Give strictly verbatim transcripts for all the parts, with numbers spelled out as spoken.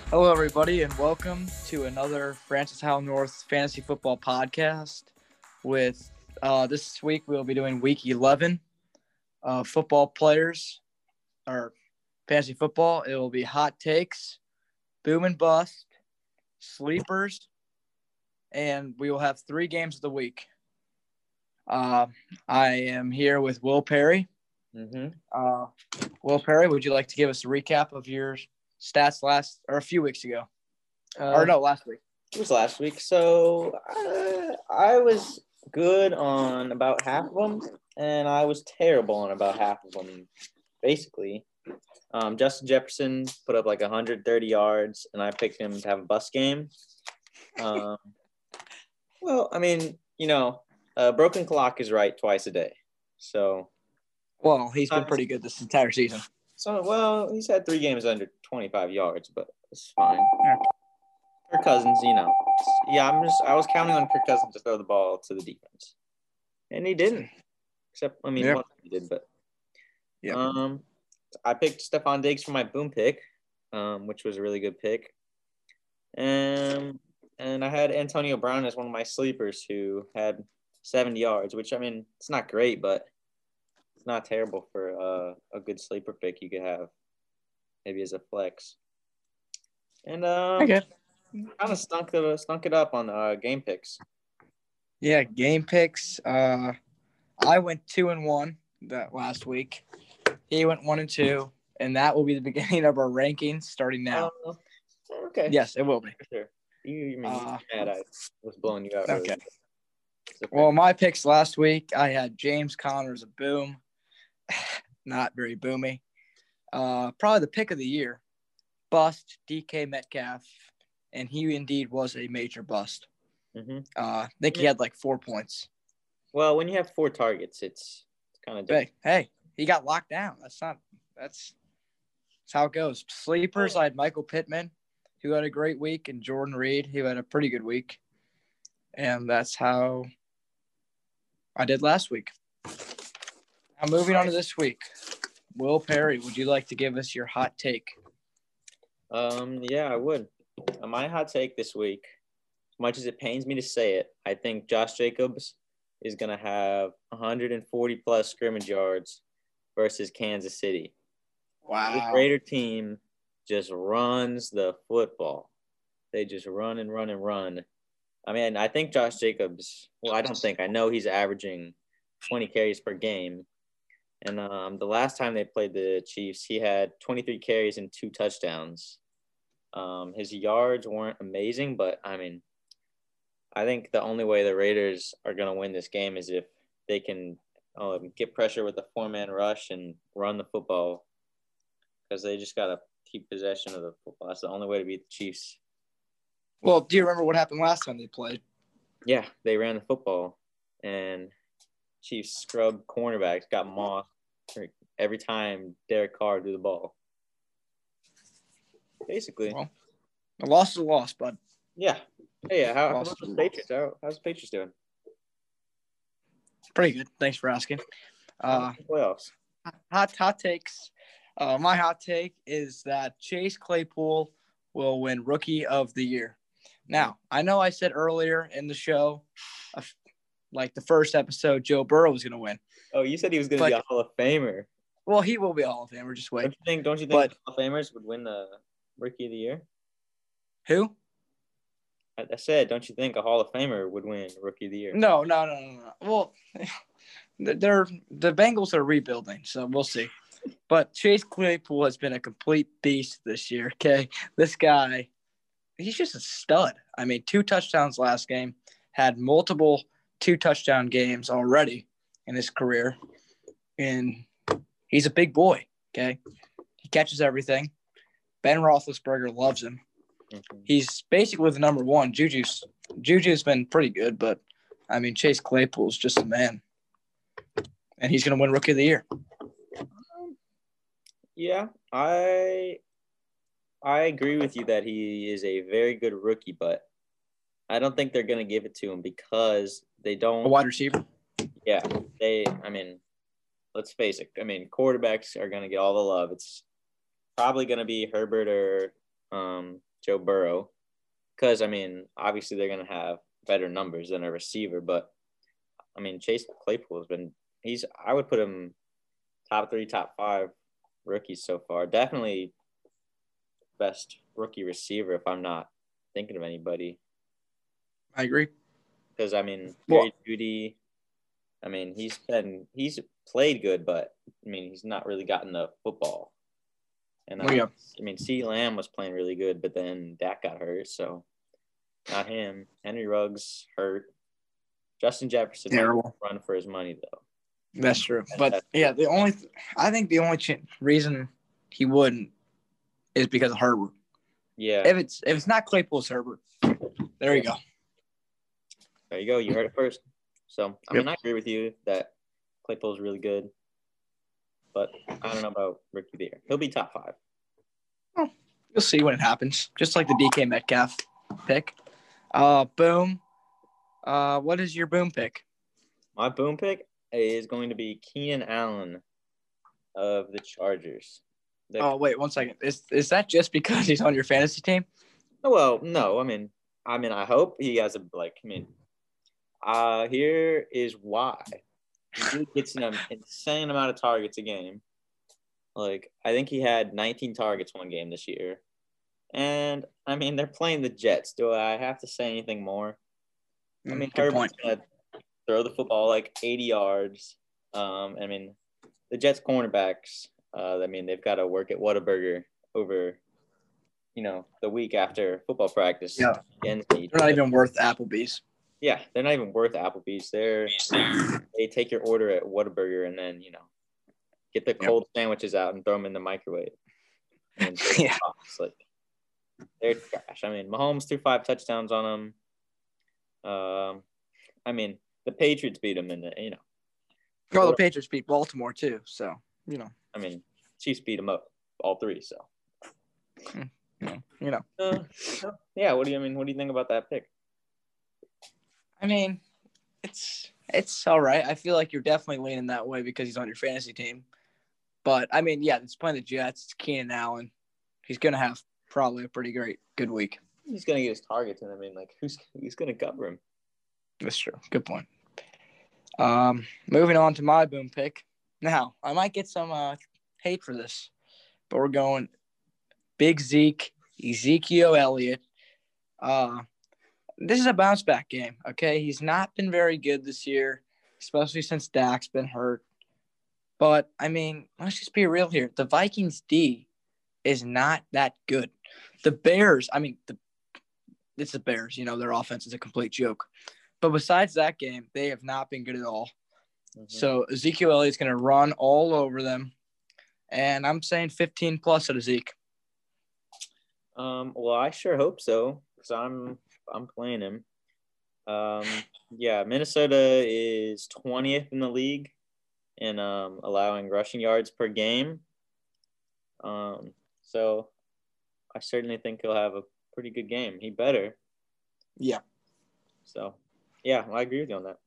Hello, everybody, and welcome to another Francis Howell North Fantasy Football Podcast. With uh, this week, we'll be doing Week eleven uh, football players or fantasy football. It will be hot takes, boom and bust, sleepers, and we will have three games of the week. Uh, I am here with Will Perry. Mm-hmm. Uh, Will Perry, would you like to give us a recap of your stats last or a few weeks ago? Uh, or no, last week. It was last week. So uh, I was good on about half of them, and I was terrible on about half of them, basically. Um, Justin Jefferson put up like one hundred thirty yards, and I picked him to have a bust game. Um, well, I mean, you know, a broken clock is right twice a day. So, well, he's been pretty good this entire season. So, well, he's had three games under twenty-five yards, but it's fine. Yeah. Kirk Cousins, you know, yeah, I'm just I was counting on Kirk Cousins to throw the ball to the defense, and he didn't. Except, I mean, yep. one he did, but yep. um, I picked Stephon Diggs for my boom pick, um, which was a really good pick, and and I had Antonio Brown as one of my sleepers who had seventy yards, which I mean, it's not great, but it's not terrible for uh, a good sleeper pick you could have, maybe as a flex. And um, okay. kind of stunk it, stunk it up on uh, game picks. Yeah, game picks. Uh, I went two and one that last week. He went one and two, and that will be the beginning of our rankings starting now. Uh, okay. Yes, it will be. Sure. You, you mean uh, mad I was blowing you out. Okay. okay. Well, my picks last week, I had James Conner as a boom. Not very boomy. Uh, probably the pick of the year. Bust, D K Metcalf, and he indeed was a major bust. Mm-hmm. Uh, I think he had like four points. Well, when you have four targets, it's, it's kind of different. Hey, hey, he got locked down. That's not that's, that's how it goes. Sleepers, I had Michael Pittman, who had a great week, and Jordan Reed, who had a pretty good week. And that's how I did last week. Now moving on to this week. Will Perry, would you like to give us your hot take? Um, yeah, I would. My hot take this week, as much as it pains me to say it, I think Josh Jacobs is going to have one hundred forty plus scrimmage yards versus Kansas City. Wow. This Raider team just runs the football. They just run and run and run. I mean, I think Josh Jacobs, well, I don't think, I know he's averaging twenty carries per game. And um, the last time they played the Chiefs, he had twenty-three carries and two touchdowns. Um, his yards weren't amazing, but, I mean, I think the only way the Raiders are going to win this game is if they can um, get pressure with a four-man rush and run the football, because they just got to keep possession of the football. That's the only way to beat the Chiefs. Well, do you remember what happened last time they played? Yeah, they ran the football, and Chiefs scrub cornerbacks, got mossed every time Derek Carr threw the ball. Basically. Well, a loss is a loss, bud. Yeah. Hey, yeah. How, how about the Patriots? How, how's the Patriots doing? Pretty good. Thanks for asking. Uh, playoffs. Hot hot takes. Uh, my hot take is that Chase Claypool will win Rookie of the Year. Now, I know I said earlier in the show, uh, like the first episode, Joe Burrow was going to win. Oh, you said he was going to be a Hall of Famer. Well, he will be a Hall of Famer. Just wait. Don't you think? Don't you think but, Hall of Famers would win the Rookie of the Year? Who? I, I said, don't you think a Hall of Famer would win Rookie of the Year? No, no, no, no, no. Well, they're the Bengals are rebuilding, so we'll see. But Chase Claypool has been a complete beast this year. Okay, this guy, he's just a stud. I mean, two touchdowns last game, had multiple two touchdown games already in his career, and he's a big boy. Okay, he catches everything. Ben Roethlisberger loves him. Mm-hmm. He's basically the number one. Juju's Juju's been pretty good, but I mean, Chase Claypool's just a man, and he's going to win Rookie of the Year. Yeah, I I agree with you that he is a very good rookie, but I don't think they're going to give it to him because they don't. A wide receiver? Yeah, they. I mean, let's face it. I mean, quarterbacks are going to get all the love. It's probably going to be Herbert or um, Joe Burrow, because I mean, obviously they're gonna have better numbers than a receiver, but I mean, Chase Claypool has been he's I would put him top three, top five rookies so far. Definitely best rookie receiver if I'm not thinking of anybody. I agree. Because I mean, Well- Jerry Jeudy, I mean, he's been he's played good, but I mean, he's not really gotten the football. And uh, Well, yeah. I mean, CeeDee Lamb was playing really good, but then Dak got hurt, so not him. Henry Ruggs hurt. Justin Jefferson might Terrible. run for his money though. That's true. But yeah, the only th- I think the only ch- reason he wouldn't is because of Herbert. Yeah, If it's if it's not Claypool, it's Herbert. There you go. there you go. You heard it first. So I Yep. mean, I agree with you that Claypool's really good, but I don't know about rookie of the year. He'll be top five. You'll see when it happens. Just like the D K Metcalf pick. Uh, boom. Uh, what is your boom pick? My boom pick is going to be Keenan Allen of the Chargers. The, Oh wait, one second. Is is that just because he's on your fantasy team? well, no, I mean, I mean, I hope he has a like. I mean, uh, here is why he gets an insane amount of targets a game. Like, I think he had nineteen targets one game this year, and I mean, they're playing the Jets. Do I have to say anything more? I mean, Good Herbert's point. gonna throw the football like eighty yards. Um, I mean, the Jets cornerbacks. Uh, I mean, they've got to work at Whataburger over, you know, the week after football practice. Yeah. Against They're not even worth Applebee's. Yeah, they're not even worth Applebee's. They're they take your order at Whataburger and then you know, get the cold sandwiches out and throw them in the microwave. And Yeah. box. Like they're trash. I mean, Mahomes threw five touchdowns on them. Um, I mean, the Patriots beat them in the you know. Well, the Patriots beat Baltimore too, so you know. I mean, Chiefs beat them up all three. So, You know. You know. uh, yeah. What do you I mean? What do you think about that pick? I mean, it's it's all right. I feel like you're definitely leaning that way because he's on your fantasy team. But I mean, yeah, it's playing the Jets. It's Keenan Allen. He's gonna have probably a pretty great good week. He's gonna get his targets, and I mean, like, who's he's gonna cover him? That's true. Good point. Um, moving on to my boom pick. Now, I might get some uh, hate for this, but we're going Big Zeke, Ezekiel Elliott. Uh, this is a bounce back game. Okay, he's not been very good this year, especially since Dak's been hurt. But I mean, let's just be real here. The Vikings D is not that good. The Bears, I mean, the it's the Bears. You know, their offense is a complete joke. But besides that game, they have not been good at all. Mm-hmm. So Ezekiel Elliott's going to run all over them, and I'm saying fifteen plus at Zeke. Um, well, I sure hope so because I'm I'm playing him. Um, yeah, Minnesota is twentieth in the league in um, allowing rushing yards per game. Um, so I certainly think he'll have a pretty good game. He better. Yeah. So, yeah, I agree with you on that.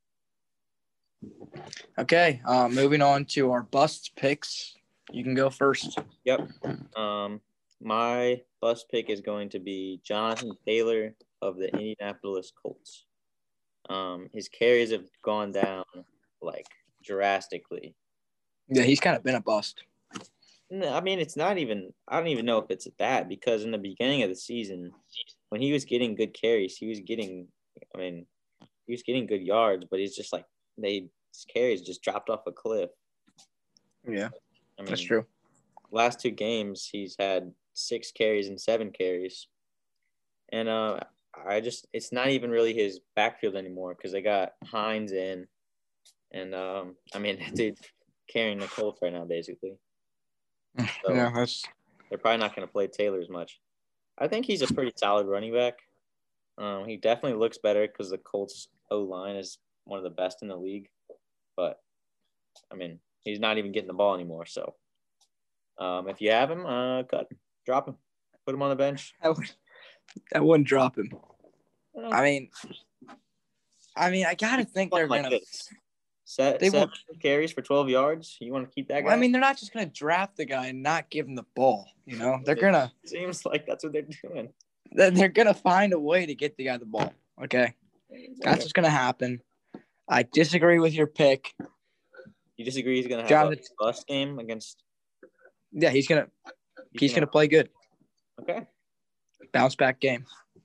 Okay, uh, moving on to our bust picks. You can go first. Yep. Um, my bust pick is going to be Jonathan Taylor of the Indianapolis Colts. Um, his carries have gone down like drastically. Yeah, he's kind of been a bust. No, I mean, it's not even – I don't even know if it's that because in the beginning of the season, when he was getting good carries, he was getting – I mean, he was getting good yards, but he's just like they his carries just dropped off a cliff. Yeah, I mean, that's true. Last two games, he's had six carries and seven carries. And uh, I just – it's not even really his backfield anymore because they got Hines in. And, um, I mean, dude, carrying the Colts right now, basically. So yeah, that's they're probably not going to play Taylor as much. I think he's a pretty solid running back. Um, he definitely looks better because the Colts O-line is one of the best in the league. But, I mean, he's not even getting the ball anymore. So, um, if you have him, uh, cut him. Drop him. Put him on the bench. I, would, I wouldn't drop him. Uh, I mean, I mean, I gotta think they're like gonna. this. Set, They seven will, carries for twelve yards. You want to keep that guy? I mean, they're not just gonna draft the guy and not give him the ball. You know, they're it gonna. Seems like that's what they're doing. then they're gonna find a way to get the guy the ball. Okay, that's what's gonna happen. I disagree with your pick. You disagree? He's gonna have Jonathan, a bust game against. Yeah, he's gonna He's, he's gonna, gonna play good. Okay. Bounce back game.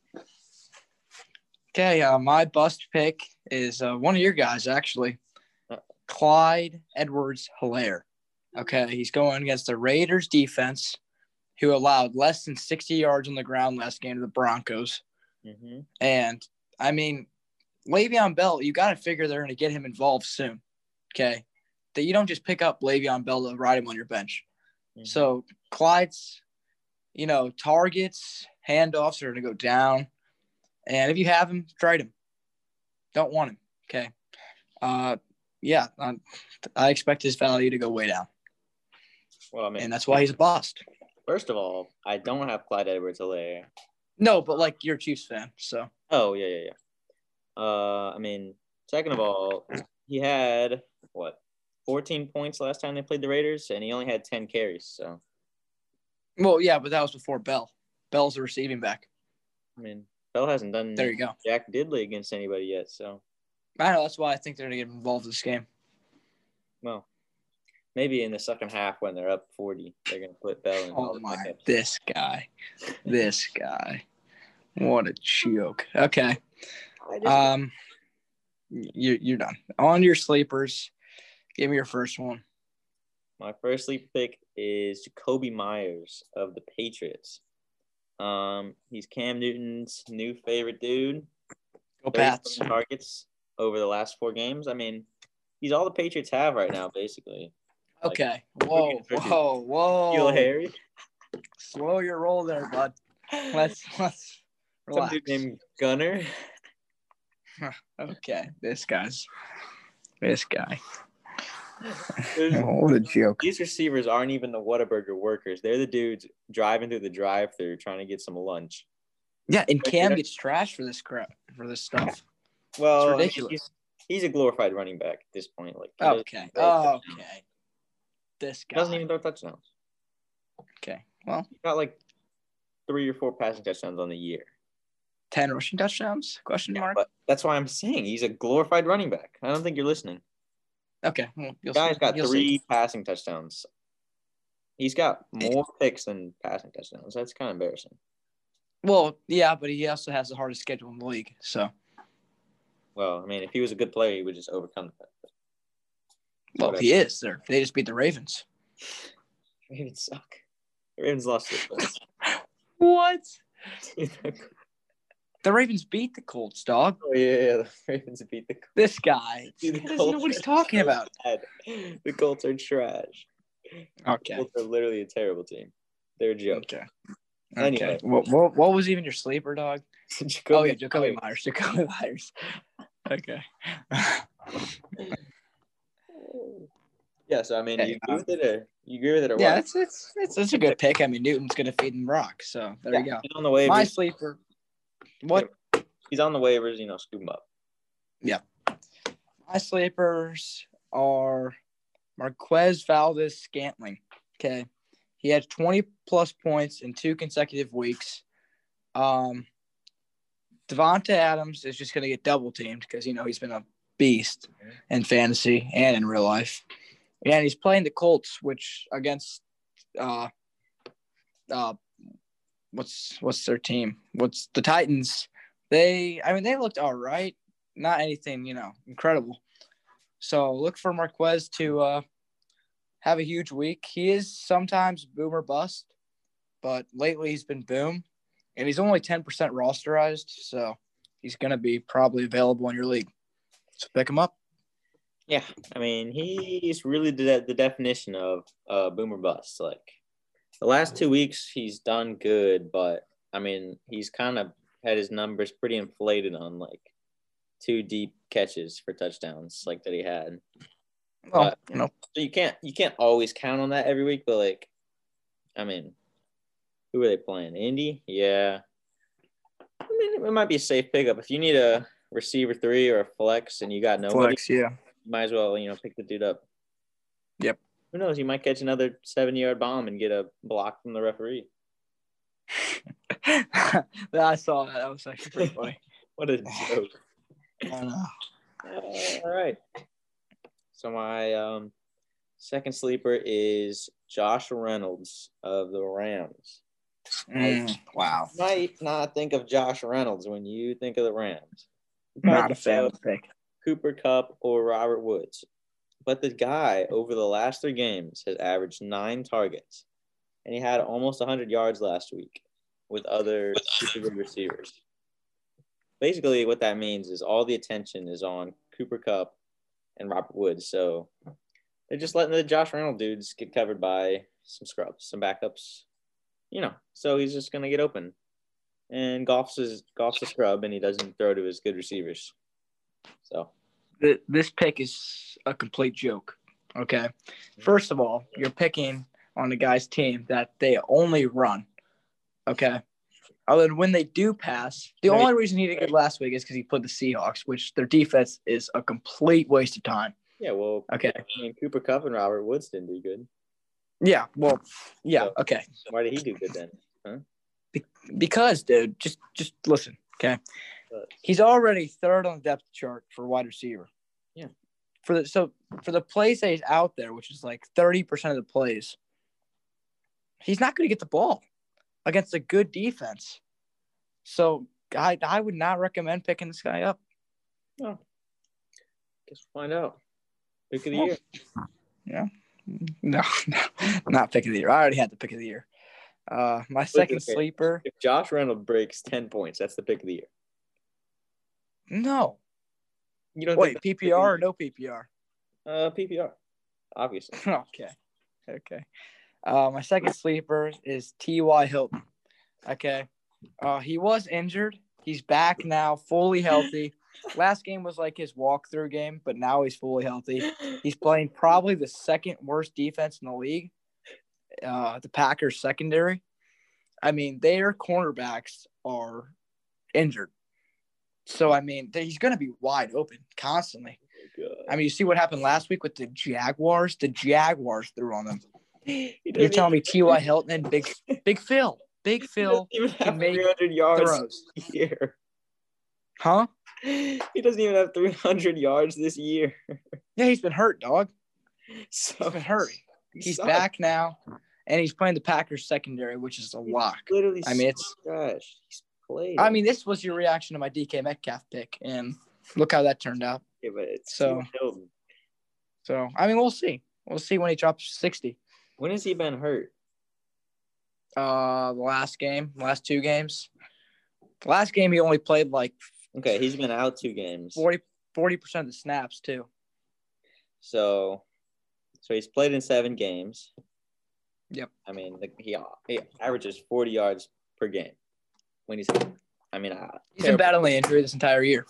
Okay, uh, my bust pick is uh, one of your guys actually, Clyde Edwards-Helaire. Okay, he's going against the Raiders defense, who allowed less than sixty yards on the ground last game to the Broncos. Mm-hmm. And, I mean, Le'Veon Bell, you got to figure they're going to get him involved soon, okay? That you don't just pick up Le'Veon Bell to ride him on your bench. Mm-hmm. So, Clyde's, you know, targets, handoffs are going to go down. And if you have him, trade him. Don't want him, okay? Uh, yeah, I, I expect his value to go way down. Well, I mean, and that's why he's a bust. First of all, I don't have Clyde Edwards-Helaire. No, but like you're a Chiefs fan, so. Oh yeah, yeah, yeah. Uh, I mean, second of all, he had what, fourteen points last time they played the Raiders, and he only had ten carries. So. Well, yeah, but that was before Bell. Bell's a receiving back. I mean, Bell hasn't done. There you go. Jack Diddley against anybody yet, so. I know that's why I think they're gonna get involved in this game. Well, maybe in the second half when they're up forty, they're gonna put Bell in. Oh my! This guy, this guy, what a joke. Okay. Um, you you're done. On your sleepers, give me your first one. My first sleeper pick is Jakobi Meyers of the Patriots. Um, he's Cam Newton's new favorite dude. Go Pats. Targets over the last four games. I mean, he's all the Patriots have right now, basically. Okay. Like, whoa, whoa, whoa. Feel Harry. Slow your roll there, bud. Let's let's relax. Some dude named Gunner. Okay, this guy's this guy. What a joke. These receivers aren't even the Whataburger workers. They're the dudes driving through the drive-thru trying to get some lunch. Yeah, and Cam gets trashed for this crap, for this stuff. Well, it's ridiculous. He's, he's a glorified running back at this point. Like, okay, oh, okay. This guy doesn't even throw touchdowns. Okay, well, he got like three or four passing touchdowns on the year. Ten rushing touchdowns? Question yeah, mark. But that's why I'm saying he's a glorified running back. I don't think you're listening. Okay, well, the guy's see. got you'll three see. passing touchdowns. He's got more picks than passing touchdowns. That's kind of embarrassing. Well, yeah, but he also has the hardest schedule in the league. So. Well, I mean, if he was a good player, he would just overcome that. Well, Whatever. He is. They're, they just beat the Ravens. Ravens suck. The Ravens lost to the Colts. What? The Ravens beat the Colts, dog. Oh, yeah, yeah. The Ravens beat the Colts. This guy. Dude, he doesn't know what he's talking so about. Bad. The Colts are trash. Okay. The Colts are literally a terrible team. They're a joke. Okay. Anyway. Okay. What, what, what was even your sleeper, dog? Jakobi oh, yeah, Jakobi Meyers. Jakobi Meyers. Okay. Yeah, so, I mean, do you agree with it or you agree with it or yeah, what? it's, it's, it's, it's a good pick. I mean, Newton's going to feed him rock, so there yeah, you go. He's on the waivers. My sleeper. What? He's on the waivers, you know, scoop him up. Yeah. My sleepers are Marquez Valdez-Scantling. Okay. He had twenty plus points in two consecutive weeks. Um, Devonta Adams is just going to get double teamed because, you know, he's been a beast in fantasy and in real life. And he's playing the Colts, which against uh, uh, what's what's their team? What's the Titans? They, I mean, they looked all right. Not anything, you know, incredible. So look for Marquez to uh, have a huge week. He is sometimes boom or bust, but lately he's been boom. And he's only ten percent rosterized, so he's going to be probably available in your league. So pick him up. Yeah, I mean, he's really the, the definition of uh, boom or bust. Like, the last two weeks he's done good, but, I mean, he's kind of had his numbers pretty inflated on, like, two deep catches for touchdowns like that he had. Well, but, you know. So you can't you can't always count on that every week, but, like, I mean, who are they playing? Indy? Yeah. I mean, it might be a safe pickup. If you need a receiver three or a flex and you got nobody, Flex, yeah. you might as well, you know, pick the dude up. Yep. Who knows? You might catch another seventy-yard bomb and get a block from the referee. I saw that. That was actually pretty funny. What a joke. I don't know. Uh, all right. So my um, second sleeper is Josh Reynolds of the Rams. Mm, wow. You might not think of Josh Reynolds when you think of the Rams. You Not a think fan of of the pick. Cooper Kupp or Robert Woods. But the guy over the last three games has averaged nine targets, and he had almost one hundred yards last week with other super good receivers. Basically, what that means is all the attention is on Cooper Kupp and Robert Woods. So they're just letting the Josh Reynolds dudes get covered by some scrubs, some backups, you know. So he's just gonna get open. And Goff's is Goff's a scrub, and he doesn't throw to his good receivers. So this pick is a complete joke. Okay. First of all, you're picking on the guy's team that they only run. Okay. Other than when they do pass, the Right. only reason he did good last week is because he played the Seahawks, which their defense is a complete waste of time. yeah, well, Okay. I mean, Cooper Kupp and Robert Woods didn't do good. Yeah. Well, yeah. So, Okay. why did he do good then? Huh? Be- because, dude, just just listen. Okay. But, He's already third on the depth chart for wide receiver. Yeah. For the so for the plays that he's out there, which is like thirty percent of the plays, he's not going to get the ball against a good defense. So I I would not recommend picking this guy up. oh, guess we'll find out. Pick of the Well, year. Yeah. No, no, not pick of the year. I already had the pick of the year. Uh, my second okay. sleeper. If Josh Reynolds breaks ten points, that's the pick of the year. No. You don't Wait, think that's P the P pick of R the or no P P R? year? Uh, P P R, obviously. Okay. Okay. Uh, my second sleeper is T Y. Hilton. Okay. Uh, he was injured. He's back now, fully healthy. Last game was like his walkthrough game, but now he's fully healthy. He's playing probably the second worst defense in the league, uh, the Packers secondary. I mean, their cornerbacks are injured. So, I mean, he's going to be wide open constantly. Oh, I mean, you see what happened last week with the Jaguars? The Jaguars threw on them. He You're doesn't telling me even- T Y. Hilton and Big Big Phil. Big he Phil doesn't even can have make three hundred yards throws. this year. Huh? He doesn't even have three hundred yards this year. Yeah, he's been hurt, dog. So He's been hurt. he He's sucks. back now, and he's playing the Packers secondary, which is a He's lock. Literally, I mean, so it's. trash. He's played. I mean, this was your reaction to my D K Metcalf pick, and look how that turned out. yeah, but it's so- T Y. Hilton. So, I mean, we'll see. We'll see when he drops sixty. When has he been hurt? Uh, the last game, last two games. The last game he only played like Okay, he's been out two games. forty percent of the snaps too. So, so he's played in seven games. Yep. I mean, the, he he averages forty yards per game when he's. I mean, uh, He's been battling injury this entire year.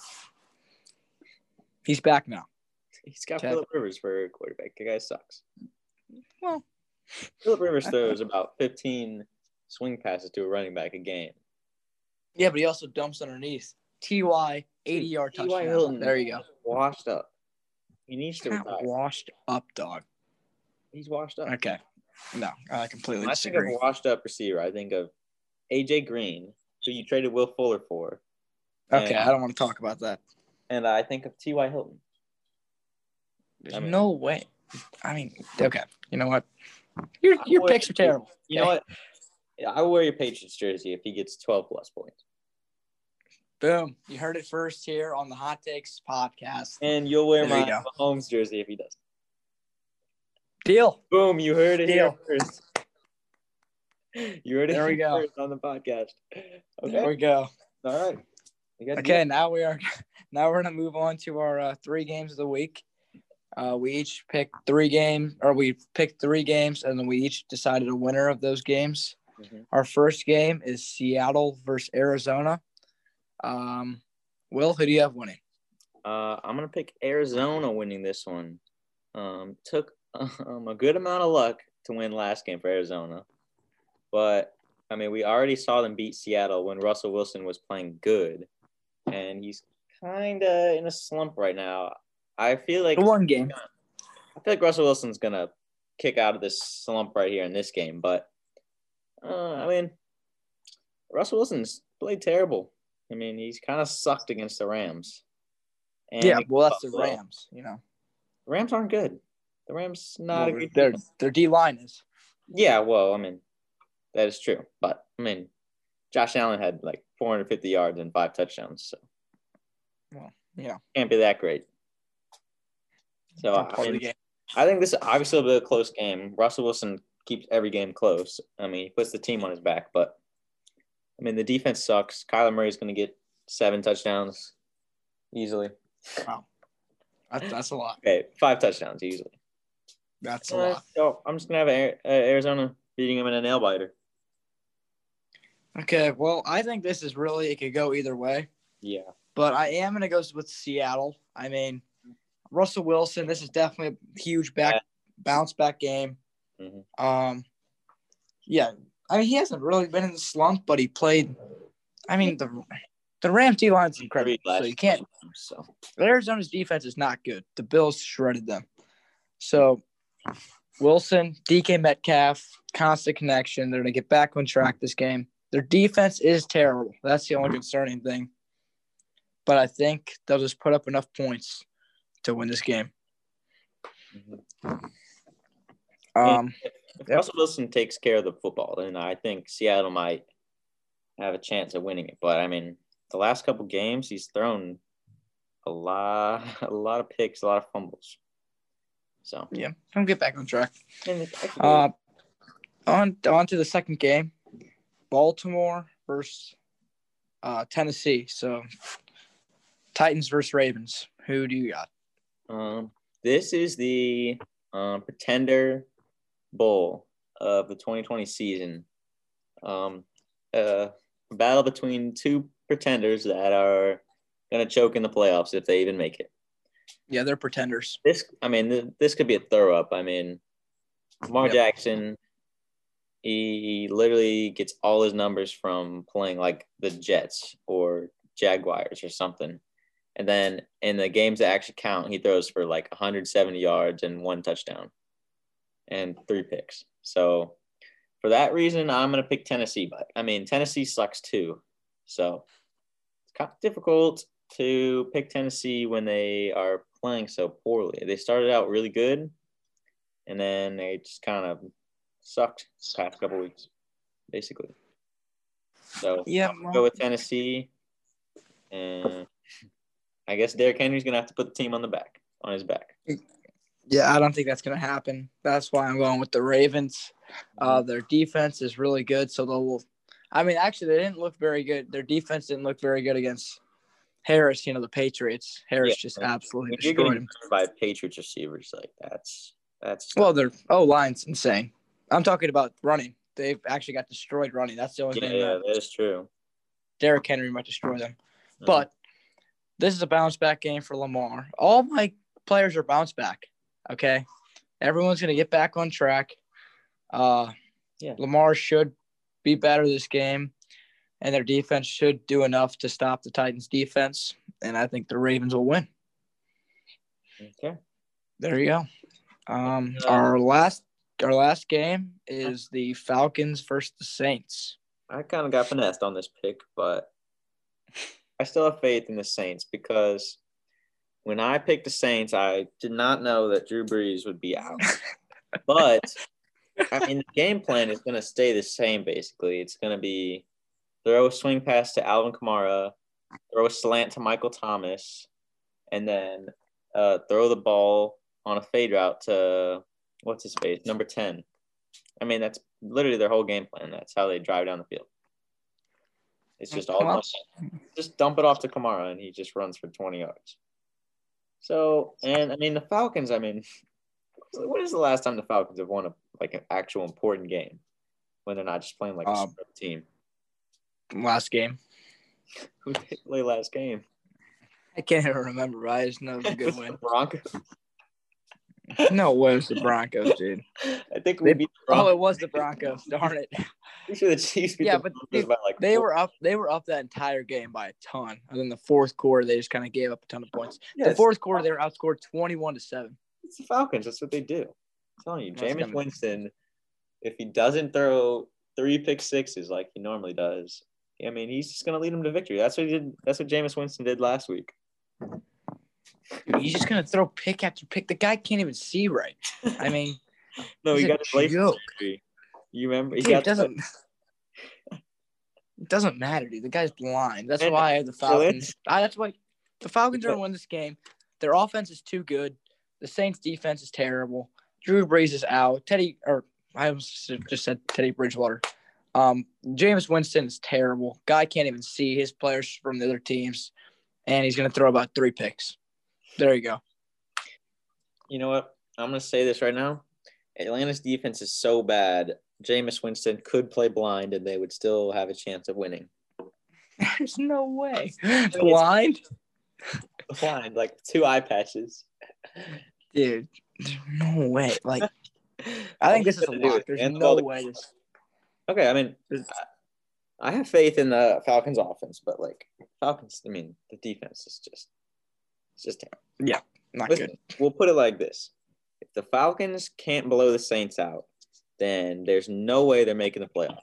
He's back now. He's got Okay. Phillip Rivers for a quarterback. The guy sucks. Well, Phillip Rivers throws about fifteen swing passes to a running back a game. yeah, but he also dumps underneath. T Y eighty-yard T Y. touchdown. Hilton There you go. Washed up. He needs He's to not retire. washed up, dog. He's washed up. Okay. No, I completely When I think of disagree. a washed up receiver, I think of A J Green, who you traded Will Fuller for. Okay, and, I don't want to talk about that. And I think of T Y. Hilton. There's I mean- no way. I mean, okay. You know what? Your your I'll picks wear- are terrible. You know what? Yeah, I will wear your Patriots jersey if he gets twelve plus points. Boom. You heard it first here on the Hot Takes podcast. And you'll wear There you my go. Mahomes jersey if he does. Deal. Boom, you heard it Deal. here first. You heard it There we here go. first on the podcast. There Okay. we go. All right. You guys Okay, now we are now we're gonna move on to our uh, three games of the week. Uh, we each picked three games, or we picked three games, and then we each decided a winner of those games. Mhm. Our first game is Seattle versus Arizona. Um, Will, who do you have winning? Uh, I'm gonna pick Arizona winning this one. Um, took um, a good amount of luck to win last game for Arizona, but I mean we already saw them beat Seattle when Russell Wilson was playing good, and he's kind of in a slump right now. I feel like The one game. I feel like Russell Wilson's gonna kick out of this slump right here in this game, but uh, I mean, Russell Wilson's played terrible. I mean, he's kind of sucked against the Rams. And Yeah, well, that's the Buffalo. Rams, you know. The Rams aren't good. The Rams not Well, a good their defense. their D line is. Yeah, well, I mean, that is true. But, I mean, Josh Allen had like four hundred fifty yards and five touchdowns. So, Well, yeah. can't be that great. So, Part I of the mean, game. I think this obviously will be a close game. Russell Wilson keeps every game close. I mean, he puts the team on his back. But, I mean, the defense sucks. Kyler Murray's going to get seven touchdowns easily. Wow. That, that's a lot. Okay, five touchdowns easily. That's a Uh, lot. so I'm just going to have uh, Arizona beating him in a nail biter. Okay, well, I think this is really, it could go either way. Yeah. But I am going to go with Seattle. I mean, Russell Wilson, this is definitely a huge back Yeah. bounce back game. Mm-hmm. Um, yeah, I mean, he hasn't really been in the slump, but he played. I mean, the the Rams D line's incredible, so you can't. So Arizona's defense is not good. The Bills shredded them. So Wilson, D K Metcalf, constant connection. They're going to get back on track this game. Their defense is terrible. That's the only concerning thing. But I think they'll just put up enough points to win this game. Mm-hmm. Um, if yep. Russell Wilson takes care of the football, then I think Seattle might have a chance of winning it. But I mean, the last couple games, he's thrown a lot, a lot of picks, a lot of fumbles. So yeah, I'll get back on track. and Uh, on on to the second game, Baltimore versus uh, Tennessee. So Titans versus Ravens. Who do you got? um, this is the um, Pretender Bowl of the twenty twenty season. Um, uh, a battle between two pretenders that are going to choke in the playoffs if they even make it. Yeah, they're pretenders. This, I mean, th- this could be a throw up. I mean, Lamar Yep. Jackson, he literally gets all his numbers from playing like the Jets or Jaguars or something. And then in the games that actually count, he throws for like one hundred seventy yards and one touchdown and three picks. So for that reason, I'm going to pick Tennessee. But I mean, Tennessee sucks too. So it's kind of difficult to pick Tennessee when they are playing so poorly. They started out really good, and then they just kind of sucked the past couple weeks, basically. So Yeah, I'll well, go with Tennessee, and I guess Derrick Henry's gonna have to put the team on the back, on his back. yeah, I don't think that's going to happen. That's why I'm going with the Ravens. Uh, their defense is really good, so they'll. I mean, actually, they didn't look very good. Their defense didn't look very good against Harris. You know, the Patriots. Harris Yeah, just man. absolutely When you're destroyed getting him. covered by Patriots receivers, like that's that's Well, their O line's insane. I'm talking about running. They've actually got destroyed running. That's the only yeah, thing. yeah, that that is true. Derrick Henry might destroy them. Mhm. But this is a bounce back game for Lamar. All my players are bounce back. Okay, everyone's gonna get back on track. Uh, Yeah. Lamar should be better this game, and their defense should do enough to stop the Titans' defense. And I think the Ravens will win. Okay. There you go. Um, Uh, our last our last game is the Falcons versus the Saints. I kind of got finessed on this pick, but I still have faith in the Saints because when I picked the Saints, I did not know that Drew Brees would be out. But I mean, the game plan is going to stay the same. Basically, it's going to be throw a swing pass to Alvin Kamara, throw a slant to Michael Thomas, and then uh, throw the ball on a fade route to what's his face, number ten. I mean, that's literally their whole game plan. That's how they drive down the field. It's just all Well, just dump it off to Kamara, and he just runs for twenty yards. So, and I mean, the Falcons, I mean, when is the last time the Falcons have won a like an actual important game when they're not just playing like a Um, scrub team? last game. Who did they play last game? I can't even remember. But I just know it was a good win. Broncos. No, it was the Broncos, dude. I think we They, beat the oh, Broncos. it was the Broncos. Darn it. Pretty sure the Chiefs beat Yeah, the but Broncos dude, by like They four. were up. They were up that entire game by a ton. And then the fourth quarter, they just kind of gave up a ton of points. Yeah, the it's- fourth quarter, they were outscored twenty-one to seven. It's the Falcons. That's what they do. I'm telling you, That's Jameis kinda- Winston, if he doesn't throw three pick sixes like he normally does, I mean, he's just gonna lead them to victory. That's what he did. That's what Jameis Winston did last week. Dude, he's just gonna throw pick after pick. The guy can't even see right. I mean, no, he a got his license joke. degree. You remember? He Dude, got it doesn't. It doesn't matter, dude. The guy's blind. That's And- why I have the Falcons. Really? I, that's why the Falcons are gonna win this game. Their offense is too good. The Saints' defense is terrible. Drew Brees is out. Teddy, or I almost just said Teddy Bridgewater. Um, Jameis Winston is terrible. Guy can't even see his players from the other teams, and he's gonna throw about three picks. There you go. You know what? I'm gonna say this right now. Atlanta's defense is so bad. Jameis Winston could play blind, and they would still have a chance of winning. There's no way. Blind, Blind, like two eye patches. dude. There's no way. Like, I think this is a lock. There's no way. This... Okay, I mean, I have faith in the Falcons' offense, but like Falcons, I mean, the defense is just, it's just terrible. Yeah, not Listen, good. We'll put it like this: if the Falcons can't blow the Saints out, then there's no way they're making the playoffs.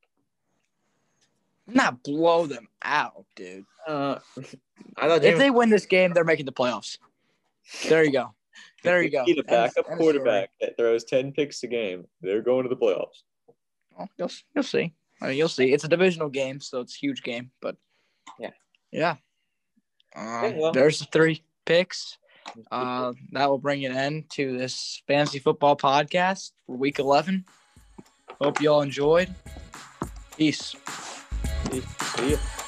Not blow them out, dude. Uh, I thought if James... they win this game, they're making the playoffs. There you go. There you go. Need a backup quarterback that throws ten picks a game. They're going to the playoffs. Well, you'll you'll see. I mean, you'll see. It's a divisional game, so it's a huge game. But yeah, yeah. Um, okay, well. There's the three picks. Uh, that will bring an end to this fantasy football podcast for Week eleven. Hope you all enjoyed. Peace. Peace. See you.